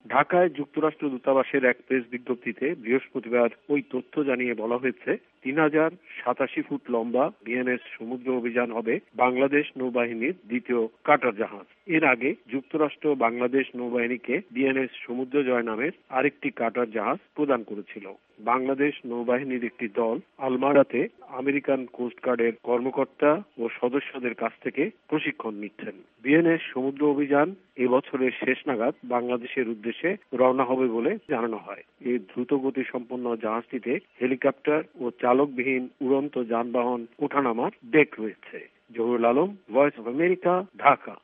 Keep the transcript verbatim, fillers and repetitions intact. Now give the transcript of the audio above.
ঢাকায় যুক্তরাষ্ট্র দূতাবাসের এক প্রেস বিজ্ঞপ্তিতে বৃহস্পতিবার ওই তথ্য জানিয়ে বলা হয়েছে, তিন হাজার সাতাশি ফুট লম্বা বিএনএস সমুদ্র অভিযান হবে বাংলাদেশ নৌবাহিনীর দ্বিতীয় কাটার জাহাজ। এর আগে যুক্তরাষ্ট্র বাংলাদেশ নৌবাহিনীকে বিএনএস সমুদ্র জয় নামের আরেকটি কাটার জাহাজ প্রদান করেছিল। বাংলাদেশ নৌবাহিনীর একটি দল আলমারাতে আমেরিকান কোস্টগার্ডের কর্মকর্তা ও সদস্যদের কাছ থেকে প্রশিক্ষণ নিচ্ছেন। বিএনএস সমুদ্র অভিযান এবছরের শেষ নাগাদ বাংলাদেশের উদ্দেশ্যে রওনা হবে বলে জানানো হয়। এই দ্রুতগতি সম্পন্ন জাহাজটিতে হেলিকপ্টার ও চালকবিহীন উড়ন্ত যানবাহন ওঠানামার ডেক রয়েছে। Zahurul Alam, Voice of America, Dhaka.